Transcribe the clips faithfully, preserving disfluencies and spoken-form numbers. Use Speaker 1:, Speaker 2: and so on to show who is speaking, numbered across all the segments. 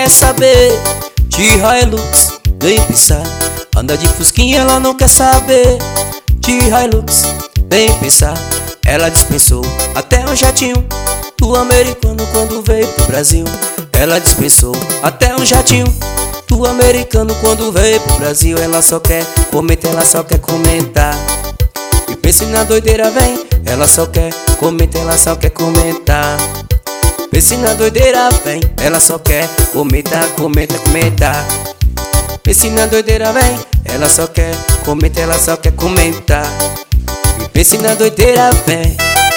Speaker 1: quer saber de Hilux, nem pensar. Anda de fusquinha, ela não quer saber de Hilux, nem pensar. Ela dispensou até um jatinho do americano quando veio pro Brasil. Ela dispensou até um jatinho do americano quando veio pro Brasil. Ela só quer comentar, ela só quer comentar. E pense na doideira, vem. Ela só quer comentar, ela só quer comentar. Pense na doideira, vem. Ela só quer comentar, comentar, comentar. Pense na doideira, vem. Ela só quer comentar, ela só quer comentar. E pense na doideira, vem.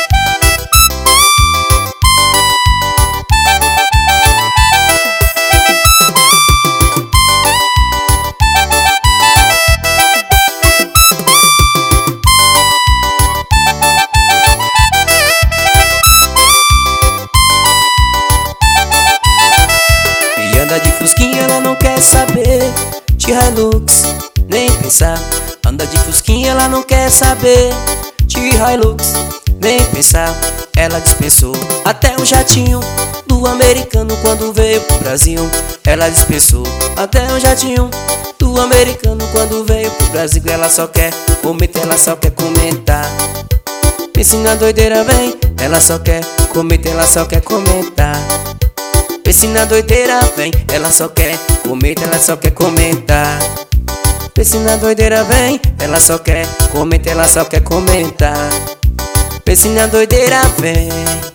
Speaker 1: Anda de fusquinha, ela não quer saber de Hilux, nem pensar. Anda de fusquinha, ela não quer saber de Hilux, nem pensar. Ela dispensou até um jatinho do americano quando veio pro Brasil. Ela dispensou até um jatinho do americano quando veio pro Brasil. Ela só quer comentar, ela só quer comentar. Pense na doideira, vem. Ela só quer comentar, ela só quer comentar. Pense na doideira, vem. Ela só quer comentar, ela só quer comentar. Pense na doideira, vem. Ela só quer comentar, ela só quer comentar. Pense na doideira, vem.